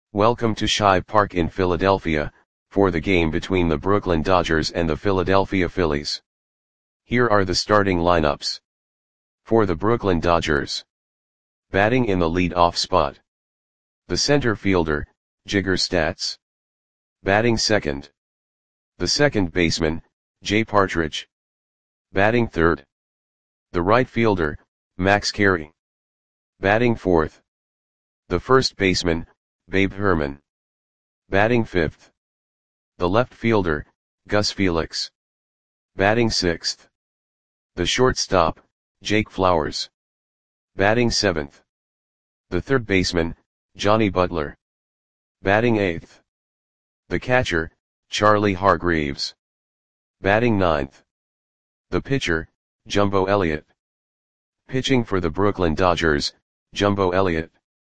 Welcome to Shive Park in Philadelphia, for the game between the Brooklyn Dodgers and the Philadelphia Phillies. Here are the starting lineups. For the Brooklyn Dodgers. Batting in the lead-off spot. The center fielder, Jigger Stats. Batting second. The second baseman, Jay Partridge. Batting third. The right fielder, Max Carey. Batting fourth. The first baseman, Babe Herman. Batting fifth. The left fielder, Gus Felix. Batting sixth. The shortstop, Jake Flowers. Batting seventh. The third baseman, Johnny Butler. Batting eighth. The catcher, Charlie Hargreaves. Batting ninth. The pitcher, Jumbo Elliott. Pitching for the Brooklyn Dodgers, Jumbo Elliott.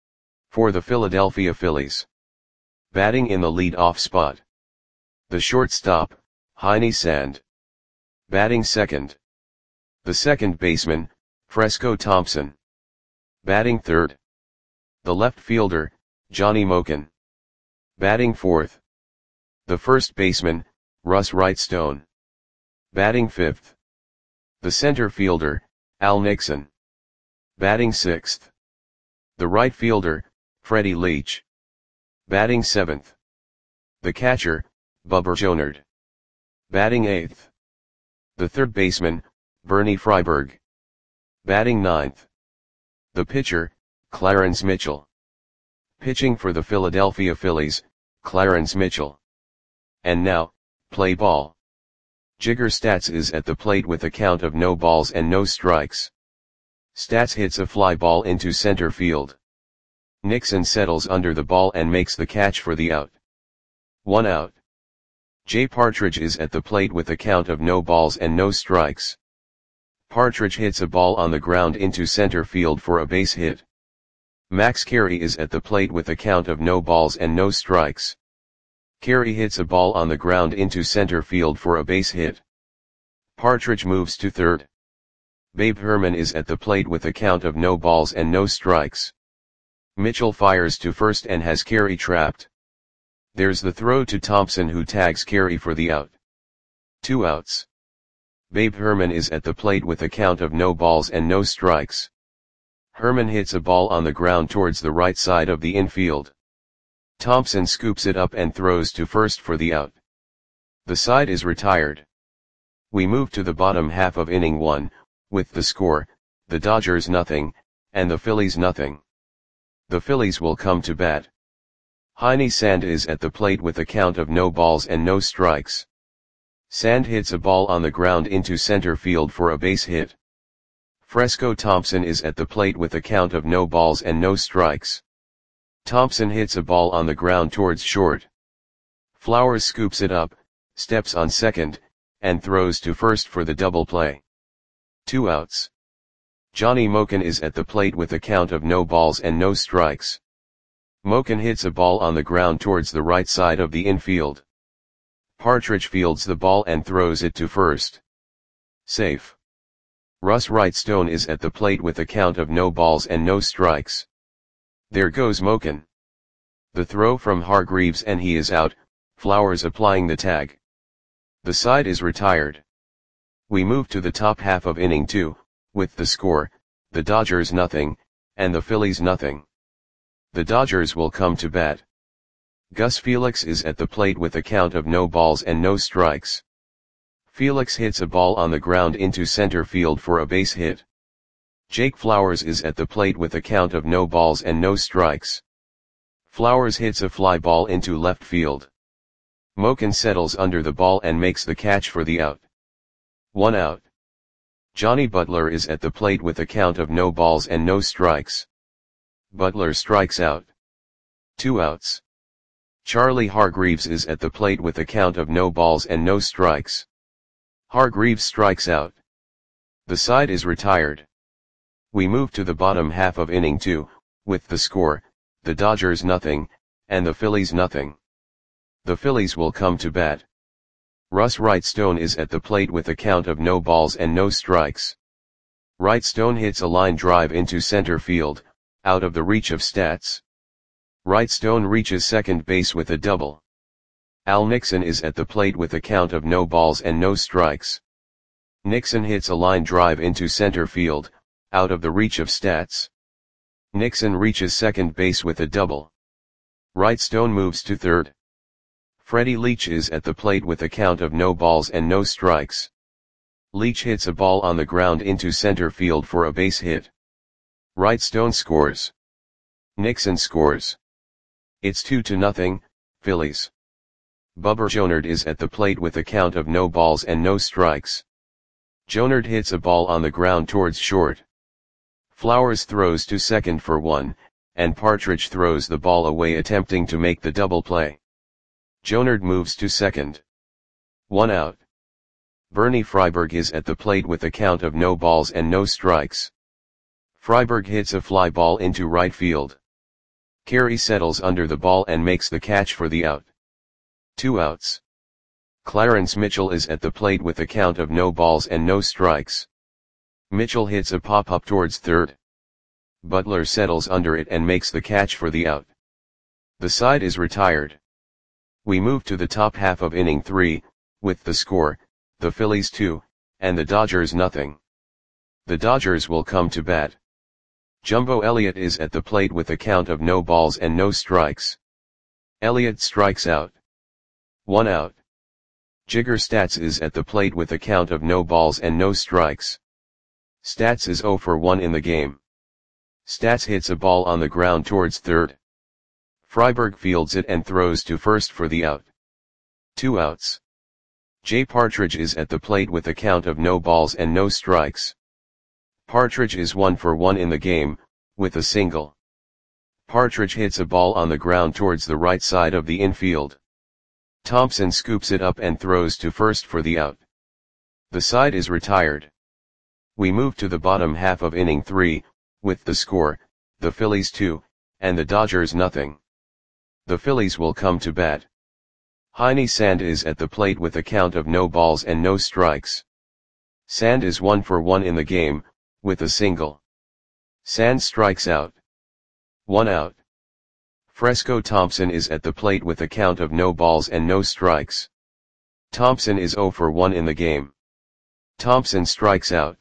For the Philadelphia Phillies. Batting in the lead-off spot. The shortstop, Heine Sand. Batting second. The second baseman, Fresco Thompson. Batting third. The left fielder, Johnny Moken. Batting fourth. The first baseman, Russ Wrightstone. Batting fifth. The center fielder, Al Nixon. Batting sixth. The right fielder, Freddie Leach. Batting seventh. The catcher, Bubba Jonard. Batting eighth. The third baseman, Bernie Freiberg. Batting ninth. The pitcher, Clarence Mitchell. Pitching for the Philadelphia Phillies, Clarence Mitchell. And now, play ball. Jigger Stats is at the plate with a count of no balls and no strikes. Stats hits a fly ball into center field. Nixon settles under the ball and makes the catch for the out. 1 out. Jay Partridge is at the plate with a count of no balls and no strikes. Partridge hits a ball on the ground into center field for a base hit. Max Carey is at the plate with a count of no balls and no strikes. Carey hits a ball on the ground into center field for a base hit. Partridge moves to third. Babe Herman is at the plate with a count of no balls and no strikes. Mitchell fires to first and has Carey trapped. There's the throw to Thompson, who tags Carey for the out. 2 outs. Babe Herman is at the plate with a count of no balls and no strikes. Herman hits a ball on the ground towards the right side of the infield. Thompson scoops it up and throws to first for the out. The side is retired. We move to the bottom half of inning 1, with the score, the Dodgers nothing, and the Phillies nothing. The Phillies will come to bat. Heine Sand is at the plate with a count of no balls and no strikes. Sand hits a ball on the ground into center field for a base hit. Fresco Thompson is at the plate with a count of no balls and no strikes. Thompson hits a ball on the ground towards short. Flowers scoops it up, steps on second, and throws to first for the double play. 2 outs. Johnny Moken is at the plate with a count of no balls and no strikes. Moken hits a ball on the ground towards the right side of the infield. Partridge fields the ball and throws it to first. Safe. Russ Wrightstone is at the plate with a count of no balls and no strikes. There goes Moken. The throw from Hargreaves and he is out, Flowers applying the tag. The side is retired. We move to the top half of inning 2, with the score, the Dodgers nothing, and the Phillies nothing. The Dodgers will come to bat. Gus Felix is at the plate with a count of no balls and no strikes. Felix hits a ball on the ground into center field for a base hit. Jake Flowers is at the plate with a count of no balls and no strikes. Flowers hits a fly ball into left field. Moken settles under the ball and makes the catch for the out. 1 out. Johnny Butler is at the plate with a count of no balls and no strikes. Butler strikes out. 2 outs. Charlie Hargreaves is at the plate with a count of no balls and no strikes. Hargreaves strikes out. The side is retired. We move to the bottom half of inning 2, with the score, the Dodgers nothing, and the Phillies nothing. The Phillies will come to bat. Russ Wrightstone is at the plate with a count of no balls and no strikes. Wrightstone hits a line drive into center field, out of the reach of Stats. Wright Stone reaches second base with a double. Al Nixon is at the plate with a count of no balls and no strikes. Nixon hits a line drive into center field, out of the reach of stats. Nixon reaches second base with a double. Wright Stone moves to third. Freddie Leach is at the plate with a count of no balls and no strikes. Leach hits a ball on the ground into center field for a base hit. Wright Stone scores. Nixon scores. It's 2-0, Phillies. Bubba Jonard is at the plate with a count of no balls and no strikes. Jonard hits a ball on the ground towards short. Flowers throws to second for one, and Partridge throws the ball away attempting to make the double play. Jonard moves to second. 1 out. Bernie Freiberg is at the plate with a count of no balls and no strikes. Freiberg hits a fly ball into right field. Carey settles under the ball and makes the catch for the out. 2 outs. Clarence Mitchell is at the plate with a count of no balls and no strikes. Mitchell hits a pop-up towards third. Butler settles under it and makes the catch for the out. The side is retired. We move to the top half of inning 3, with the score, the Phillies 2, and the Dodgers nothing. The Dodgers will come to bat. Jumbo Elliott is at the plate with a count of no balls and no strikes. Elliott strikes out. 1 out. Jigger Stats is at the plate with a count of no balls and no strikes. Stats is 0 for 1 in the game. Stats hits a ball on the ground towards third. Freiberg fields it and throws to first for the out. 2 outs. Jay Partridge is at the plate with a count of no balls and no strikes. Partridge is 1 for 1 in the game, with a single. Partridge hits a ball on the ground towards the right side of the infield. Thompson scoops it up and throws to first for the out. The side is retired. We move to the bottom half of inning 3, with the score, the Phillies 2, and the Dodgers nothing. The Phillies will come to bat. Heine Sand is at the plate with a count of no balls and no strikes. Sand is 1 for 1 in the game, with a single. Sand strikes out. 1 out. Fresco Thompson is at the plate with a count of no balls and no strikes. Thompson is 0 for 1 in the game. Thompson strikes out.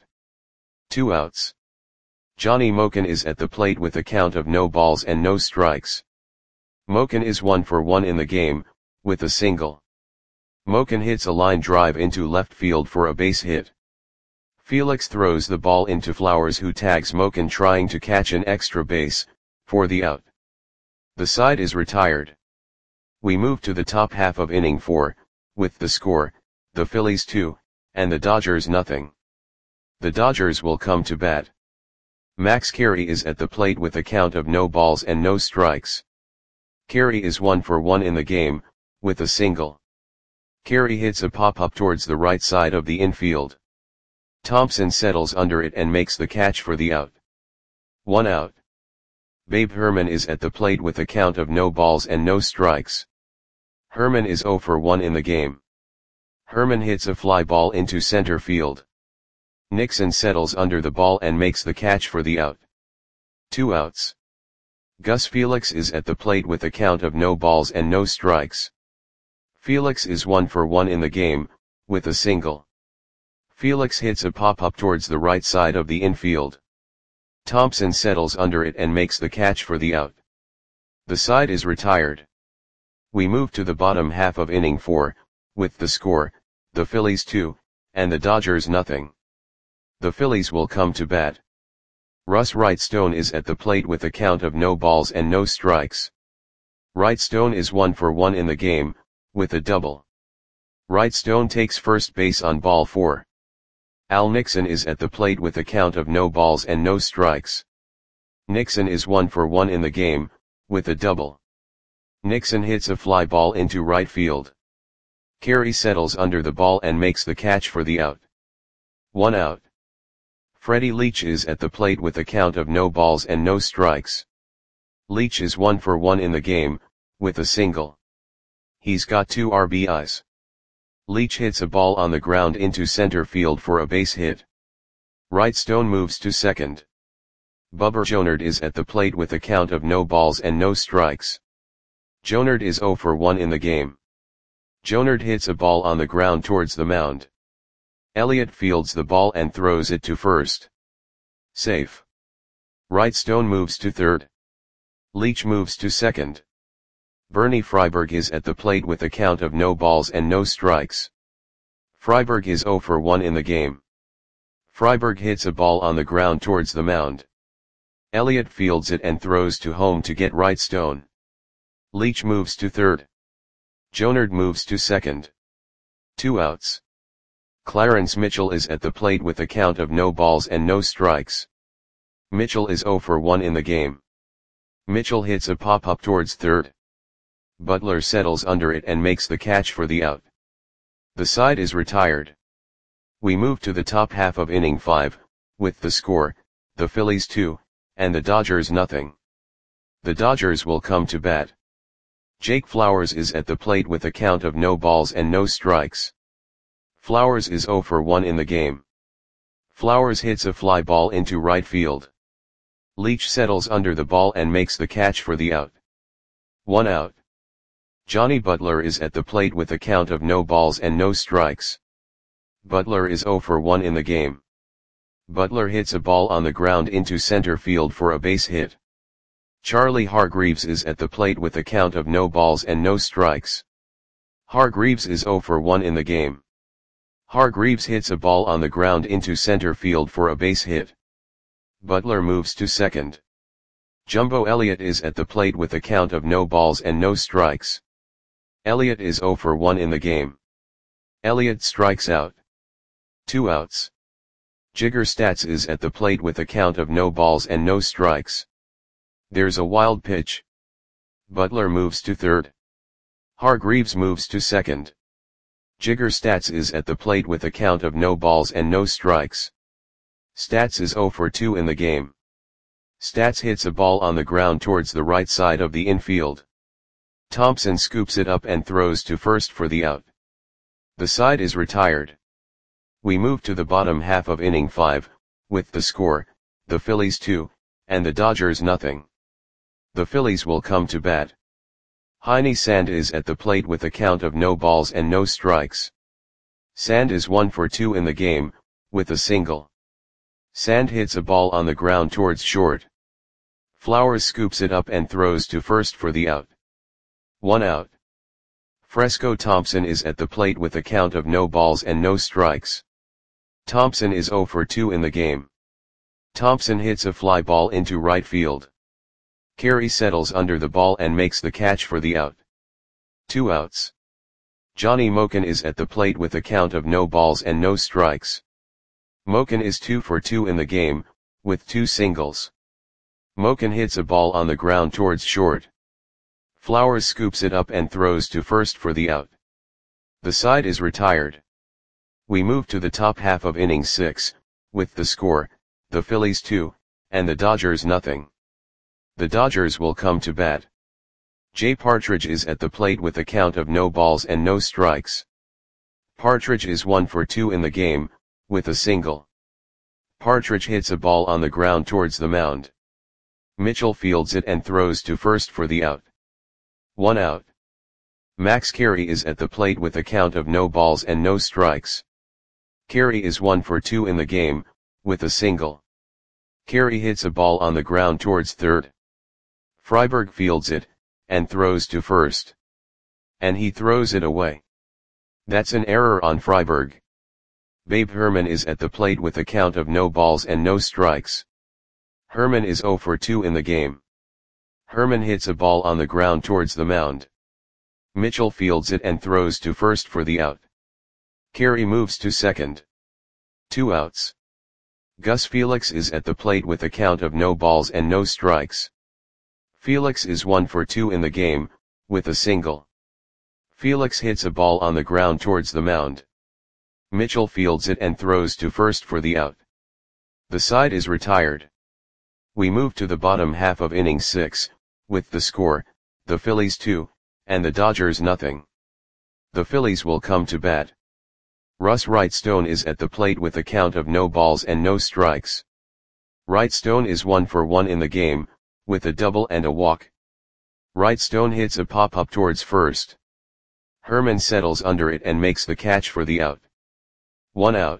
2 outs. Johnny Moken is at the plate with a count of no balls and no strikes. Moken is 1 for 1 in the game, with a single. Moken hits a line drive into left field for a base hit. Felix throws the ball into Flowers, who tags Moken trying to catch an extra base, for the out. The side is retired. We move to the top half of inning 4, with the score, the Phillies 2, and the Dodgers nothing. The Dodgers will come to bat. Max Carey is at the plate with a count of no balls and no strikes. Carey is 1 for 1 in the game, with a single. Carey hits a pop-up towards the right side of the infield. Thompson settles under it and makes the catch for the out. 1 out. Babe Herman is at the plate with a count of no balls and no strikes. Herman is 0 for 1 in the game. Herman hits a fly ball into center field. Nixon settles under the ball and makes the catch for the out. 2 outs. Gus Felix is at the plate with a count of no balls and no strikes. Felix is 1 for 1 in the game, with a single. Felix hits a pop-up towards the right side of the infield. Thompson settles under it and makes the catch for the out. The side is retired. We move to the bottom half of inning 4, with the score, the Phillies 2, and the Dodgers nothing. The Phillies will come to bat. Russ Wright Stone is at the plate with a count of no balls and no strikes. Wright Stone is 1 for 1 in the game, with a double. Wright Stone takes first base on ball 4. Al Nixon is at the plate with a count of no balls and no strikes. Nixon is 1 for 1 in the game, with a double. Nixon hits a fly ball into right field. Carey settles under the ball and makes the catch for the out. 1 out. Freddie Leach is at the plate with a count of no balls and no strikes. Leach is 1 for 1 in the game, with a single. He's got 2 RBIs. Leach hits a ball on the ground into center field for a base hit. Wright Stone moves to second. Bubber Jonard is at the plate with a count of no balls and no strikes. Jonard is 0 for 1 in the game. Jonard hits a ball on the ground towards the mound. Elliott fields the ball and throws it to first. Safe. Wrightstone moves to third. Leach moves to second. Bernie Freiberg is at the plate with a count of no balls and no strikes. Freiberg is 0 for 1 in the game. Freiberg hits a ball on the ground towards the mound. Elliott fields it and throws to home to get Wrightstone. Leach moves to third. Jonard moves to second. 2 outs. Clarence Mitchell is at the plate with a count of no balls and no strikes. Mitchell is 0 for 1 in the game. Mitchell hits a pop-up towards third. Butler settles under it and makes the catch for the out. The side is retired. We move to the top half of inning 5, with the score, the Phillies 2, and the Dodgers nothing. The Dodgers will come to bat. Jake Flowers is at the plate with a count of no balls and no strikes. Flowers is 0 for 1 in the game. Flowers hits a fly ball into right field. Leach settles under the ball and makes the catch for the out. 1 out. Johnny Butler is at the plate with a count of no balls and no strikes. Butler is 0 for 1 in the game. Butler hits a ball on the ground into center field for a base hit. Charlie Hargreaves is at the plate with a count of no balls and no strikes. Hargreaves is 0 for 1 in the game. Hargreaves hits a ball on the ground into center field for a base hit. Butler moves to second. Jumbo Elliott is at the plate with a count of no balls and no strikes. Elliott is 0 for 1 in the game. Elliott strikes out. 2 outs. Jigger Stats is at the plate with a count of no balls and no strikes. There's a wild pitch. Butler moves to third. Hargreaves moves to second. Jigger Stats is at the plate with a count of no balls and no strikes. Stats is 0 for 2 in the game. Stats hits a ball on the ground towards the right side of the infield. Thompson scoops it up and throws to first for the out. The side is retired. We move to the bottom half of inning 5, with the score, the Phillies 2, and the Dodgers nothing. The Phillies will come to bat. Heine Sand is at the plate with a count of no balls and no strikes. Sand is 1 for 2 in the game, with a single. Sand hits a ball on the ground towards short. Flowers scoops it up and throws to first for the out. 1 out. Fresco Thompson is at the plate with a count of no balls and no strikes. Thompson is 0 for 2 in the game. Thompson hits a fly ball into right field. Carey settles under the ball and makes the catch for the out. 2 outs. Johnny Moken is at the plate with a count of no balls and no strikes. Moken is 2 for 2 in the game, with 2 singles. Moken hits a ball on the ground towards short. Flowers scoops it up and throws to first for the out. The side is retired. We move to the top half of inning 6, with the score, the Phillies 2, and the Dodgers nothing. The Dodgers will come to bat. Jay Partridge is at the plate with a count of no balls and no strikes. Partridge is 1 for 2 in the game, with a single. Partridge hits a ball on the ground towards the mound. Mitchell fields it and throws to first for the out. 1 out. Max Carey is at the plate with a count of no balls and no strikes. Carey is 1 for 2 in the game, with a single. Carey hits a ball on the ground towards third. Freiberg fields it, and throws to first. And he throws it away. That's an error on Freiberg. Babe Herman is at the plate with a count of no balls and no strikes. Herman is 0 for 2 in the game. Herman hits a ball on the ground towards the mound. Mitchell fields it and throws to first for the out. Carey moves to second. 2 outs. Gus Felix is at the plate with a count of no balls and no strikes. Felix is 1 for 2 in the game, with a single. Felix hits a ball on the ground towards the mound. Mitchell fields it and throws to first for the out. The side is retired. We move to the bottom half of inning 6, with the score, the Phillies 2, and the Dodgers nothing. The Phillies will come to bat. Russ Wrightstone is at the plate with a count of no balls and no strikes. Wrightstone is 1 for 1 in the game, with a double and a walk. Wrightstone hits a pop-up towards first. Herman settles under it and makes the catch for the out. 1 out.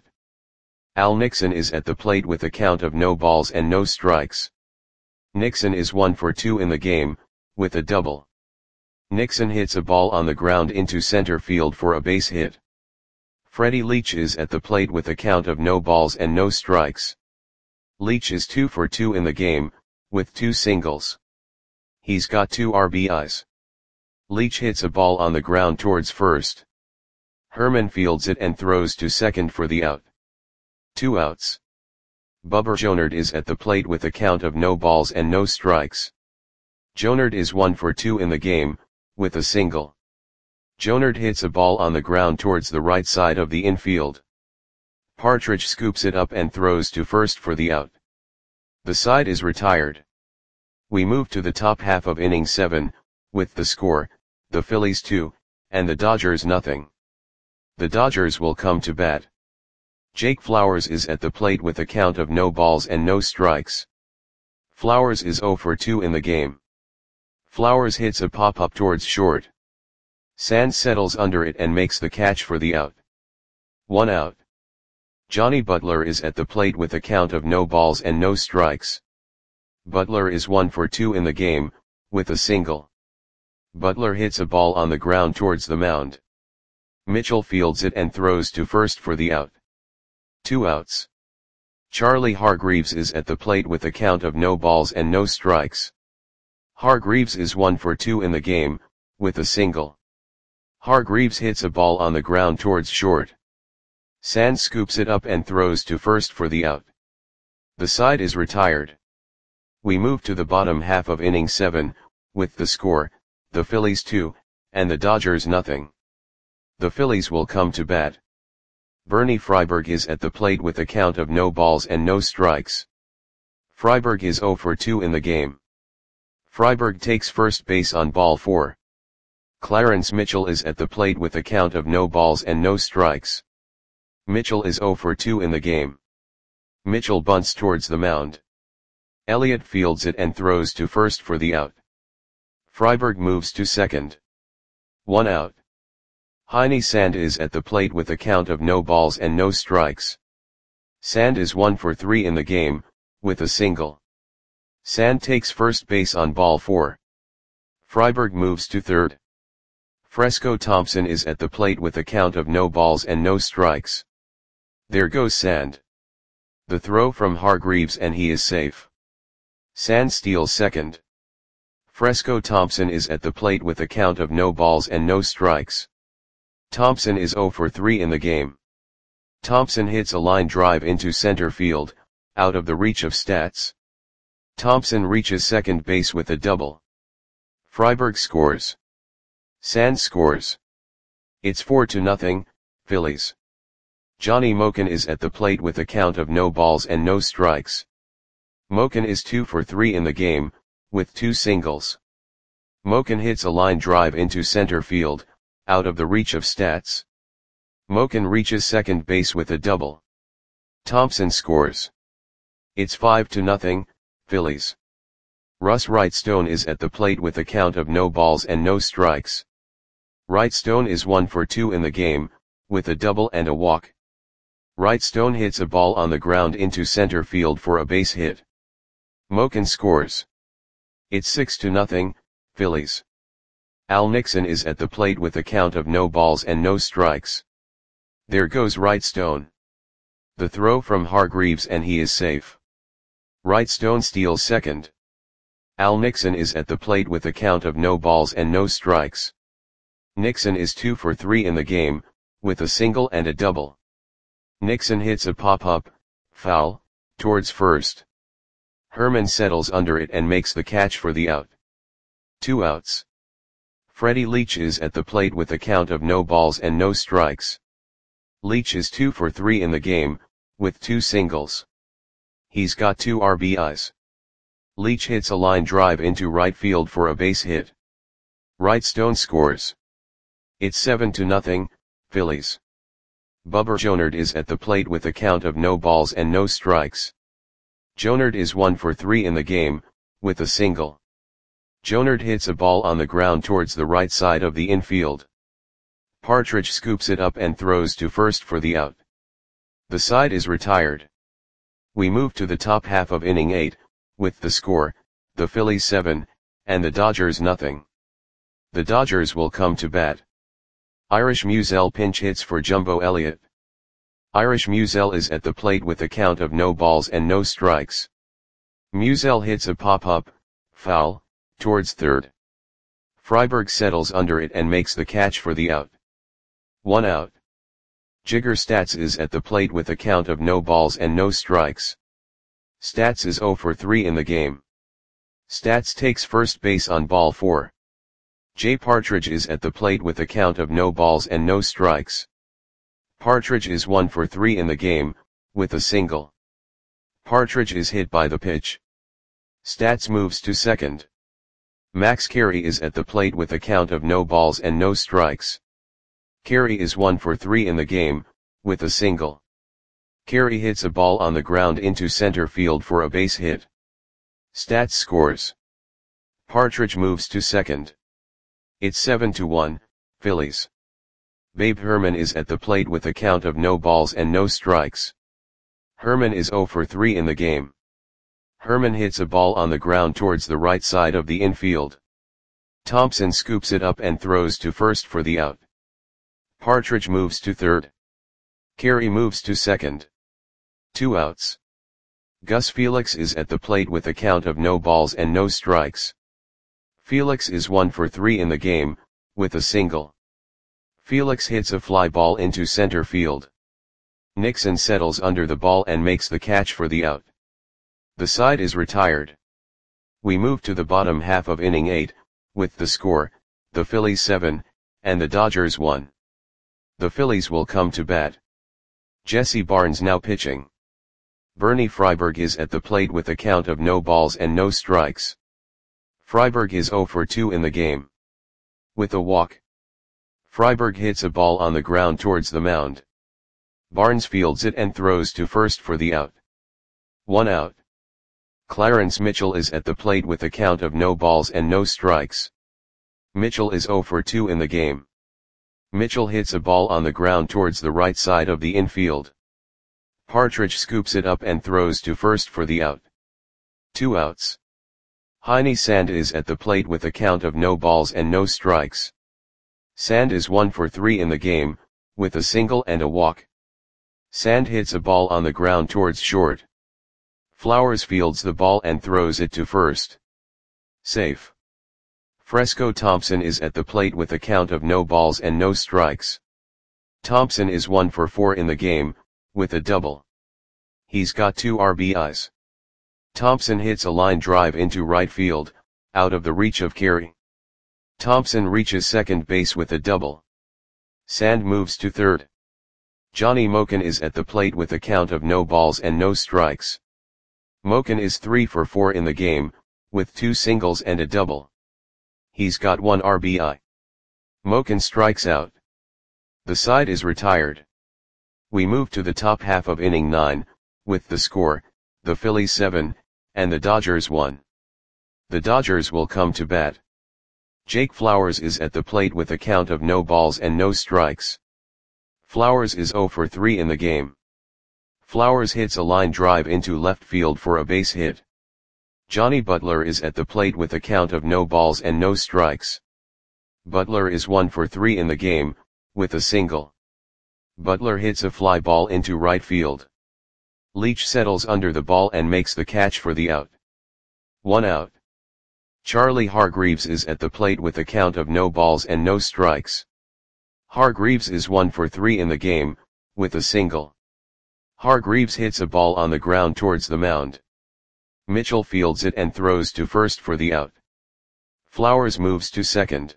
Al Nixon is at the plate with a count of no balls and no strikes. Nixon is 1 for 2 in the game, with a double. Nixon hits a ball on the ground into center field for a base hit. Freddie Leach is at the plate with a count of no balls and no strikes. Leach is 2 for 2 in the game, with 2 singles. He's got 2 RBIs. Leach hits a ball on the ground towards first. Herman fields it and throws to second for the out. 2 outs. Bubba Jonard is at the plate with a count of no balls and no strikes. Jonard is 1 for 2 in the game, with a single. Jonard hits a ball on the ground towards the right side of the infield. Partridge scoops it up and throws to first for the out. The side is retired. We move to the top half of inning 7, with the score, the Phillies 2, and the Dodgers nothing. The Dodgers will come to bat. Jake Flowers is at the plate with a count of no balls and no strikes. Flowers is 0 for 2 in the game. Flowers hits a pop-up towards short. Sands settles under it and makes the catch for the out. 1 out. Johnny Butler is at the plate with a count of no balls and no strikes. Butler is 1 for 2 in the game, with a single. Butler hits a ball on the ground towards the mound. Mitchell fields it and throws to first for the out. 2 outs. Charlie Hargreaves is at the plate with a count of no balls and no strikes. Hargreaves is 1 for 2 in the game, with a single. Hargreaves hits a ball on the ground towards short. Sands scoops it up and throws to first for the out. The side is retired. We move to the bottom half of inning 7, with the score, the Phillies 2, and the Dodgers nothing. The Phillies will come to bat. Bernie Freiberg is at the plate with a count of no balls and no strikes. Freiberg is 0 for 2 in the game. Freiberg takes first base on ball 4. Clarence Mitchell is at the plate with a count of no balls and no strikes. Mitchell is 0 for 2 in the game. Mitchell bunts towards the mound. Elliott fields it and throws to first for the out. Freiberg moves to second. 1 out. Heine Sand is at the plate with a count of no balls and no strikes. Sand is 1 for 3 in the game, with a single. Sand takes first base on ball 4. Freiberg moves to third. Fresco Thompson is at the plate with a count of no balls and no strikes. There goes Sand. The throw from Hargreaves and he is safe. Sand steals second. Fresco Thompson is at the plate with a count of no balls and no strikes. Thompson is 0 for 3 in the game. Thompson hits a line drive into center field, out of the reach of stats. Thompson reaches second base with a double. Freiberg scores. Sand scores. It's 4-0, Phillies. Johnny Moken is at the plate with a count of no balls and no strikes. Moken is 2 for 3 in the game, with 2 singles. Moken hits a line drive into center field, out of the reach of stats. Moken reaches second base with a double. Thompson scores. It's 5-0, Phillies. Russ Wrightstone is at the plate with a count of no balls and no strikes. Wrightstone is 1 for 2 in the game, with a double and a walk. Wrightstone hits a ball on the ground into center field for a base hit. Moken scores. It's 6-0, Phillies. Al Nixon is at the plate with a count of no balls and no strikes. There goes Wrightstone. The throw from Hargreaves and he is safe. Wrightstone steals second. Al Nixon is at the plate with a count of no balls and no strikes. Nixon is 2 for 3 in the game, with a single and a double. Nixon hits a pop-up, foul, towards first. Herman settles under it and makes the catch for the out. 2 outs. Freddie Leach is at the plate with a count of no balls and no strikes. Leach is 2 for 3 in the game, with 2 singles. He's got 2 RBIs. Leach hits a line drive into right field for a base hit. Wrightstone scores. It's 7-0, Phillies. Bubba Jonard is at the plate with a count of no balls and no strikes. Jonard is 1 for 3 in the game, with a single. Jonard hits a ball on the ground towards the right side of the infield. Partridge scoops it up and throws to first for the out. The side is retired. We move to the top half of inning 8, with the score, the Phillies 7, and the Dodgers nothing. The Dodgers will come to bat. Irish Musial pinch hits for Jumbo Elliott. Irish Musial is at the plate with a count of no balls and no strikes. Musial hits a pop-up, foul, towards third. Freiberg settles under it and makes the catch for the out. 1 out. Jigger Stats is at the plate with a count of no balls and no strikes. Stats is 0 for 3 in the game. Stats takes first base on ball 4. Jay Partridge is at the plate with a count of no balls and no strikes. Partridge is 1 for 3 in the game, with a single. Partridge is hit by the pitch. Stats moves to second. Max Carey is at the plate with a count of no balls and no strikes. Carey is 1 for 3 in the game, with a single. Carey hits a ball on the ground into center field for a base hit. Stats scores. Partridge moves to second. It's 7-1, Phillies. Babe Herman is at the plate with a count of no balls and no strikes. Herman is 0 for 3 in the game. Herman hits a ball on the ground towards the right side of the infield. Thompson scoops it up and throws to first for the out. Partridge moves to third. Carey moves to second. 2 outs. Gus Felix is at the plate with a count of no balls and no strikes. Felix is 1 for 3 in the game, with a single. Felix hits a fly ball into center field. Nixon settles under the ball and makes the catch for the out. The side is retired. We move to the bottom half of inning 8, with the score, the Phillies 7, and the Dodgers 1. The Phillies will come to bat. Jesse Barnes now pitching. Bernie Freiberg is at the plate with a count of no balls and no strikes. Freiberg is 0 for 2 in the game. With a walk. Freiberg hits a ball on the ground towards the mound. Barnes fields it and throws to first for the out. 1 out. Clarence Mitchell is at the plate with a count of no balls and no strikes. Mitchell is 0 for 2 in the game. Mitchell hits a ball on the ground towards the right side of the infield. Partridge scoops it up and throws to first for the out. 2 outs. Heine Sand is at the plate with a count of no balls and no strikes. Sand is 1 for 3 in the game, with a single and a walk. Sand hits a ball on the ground towards short. Flowers fields the ball and throws it to first. Safe. Fresco Thompson is at the plate with a count of no balls and no strikes. Thompson is 1 for 4 in the game, with a double. He's got 2 RBIs. Thompson hits a line drive into right field, out of the reach of Carey. Thompson reaches second base with a double. Sand moves to third. Johnny Moken is at the plate with a count of no balls and no strikes. Moken is 3 for 4 in the game, with 2 singles and a double. He's got 1 RBI. Moken strikes out. The side is retired. We move to the top half of inning 9, with the score, the Phillies 7, and the Dodgers 1. The Dodgers will come to bat. Jake Flowers is at the plate with a count of no balls and no strikes. Flowers is 0 for 3 in the game. Flowers hits a line drive into left field for a base hit. Johnny Butler is at the plate with a count of no balls and no strikes. Butler is 1 for 3 in the game, with a single. Butler hits a fly ball into right field. Leach settles under the ball and makes the catch for the out. 1 out. Charlie Hargreaves is at the plate with a count of no balls and no strikes. Hargreaves is 1 for 3 in the game, with a single. Hargreaves hits a ball on the ground towards the mound. Mitchell fields it and throws to first for the out. Flowers moves to second.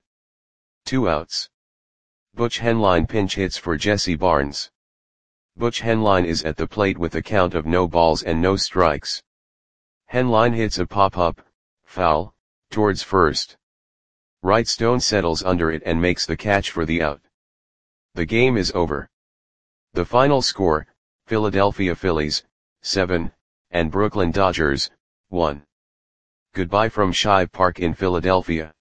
2 outs. Butch Henline pinch hits for Jesse Barnes. Butch Henline is at the plate with a count of no balls and no strikes. Henline hits a pop-up, foul, towards first. Wright Stone settles under it and makes the catch for the out. The game is over. The final score, Philadelphia Phillies, 7, and Brooklyn Dodgers, 1. Goodbye from Shibe Park in Philadelphia.